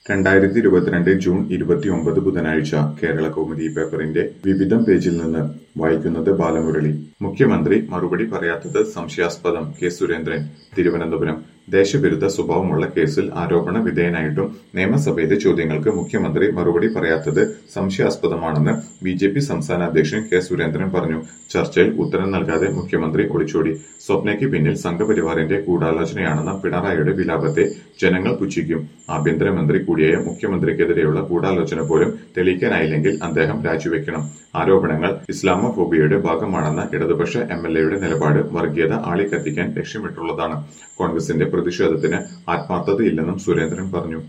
2022 June 29 ബുധനാഴ്ച കേരളകൗമുദി പേപ്പറിന്റെ വിവിധം പേജിൽ നിന്ന് വായിക്കുന്നത് ബാലമുരളി. മുഖ്യമന്ത്രി മറുപടി പറയാത്തത് സംശയാസ്പദം കെ സുരേന്ദ്രൻ തിരുവനന്തപുരം. ദേശവിരുദ്ധ സ്വഭാവമുള്ള കേസിൽ ആരോപണ വിധേയനായിട്ടും നിയമസഭയിലെ ചോദ്യങ്ങൾക്ക് മുഖ്യമന്ത്രി മറുപടി പറയാത്തത് സംശയാസ്പദമാണെന്ന് ബിജെപി സംസ്ഥാന അധ്യക്ഷൻ കെ സുരേന്ദ്രൻ പറഞ്ഞു. ചർച്ചയിൽ ഉത്തരം നൽകാതെ മുഖ്യമന്ത്രി ഒളിച്ചോടി. സ്വപ്നയ്ക്ക് പിന്നിൽ സംഘപരിവാറിന്റെ ഗൂഢാലോചനയാണെന്ന പിണറായിയുടെ വിലാപത്തെ ജനങ്ങൾ പുച്ഛിക്കും. ആഭ്യന്തരമന്ത്രി കൂടിയായ മുഖ്യമന്ത്രിക്കെതിരെയുള്ള ഗൂഢാലോചന പോലും തെളിയിക്കാനായില്ലെങ്കിൽ അദ്ദേഹം രാജിവെക്കണം. ആരോപണങ്ങൾ ഇസ്ലാമോഫോബിയയുടെ ഭാഗമാണെന്ന ഇടതുപക്ഷ എംഎൽഎയുടെ നിലപാട് വർഗീയത ആളിക്കത്തിക്കാൻ ലക്ഷ്യമിട്ടുള്ളതാണ്. കോൺഗ്രസിന്റെ പ്രതിഷേധത്തിന് ആത്മാർത്ഥതയില്ലെന്നും സുരേന്ദ്രൻ പറഞ്ഞു.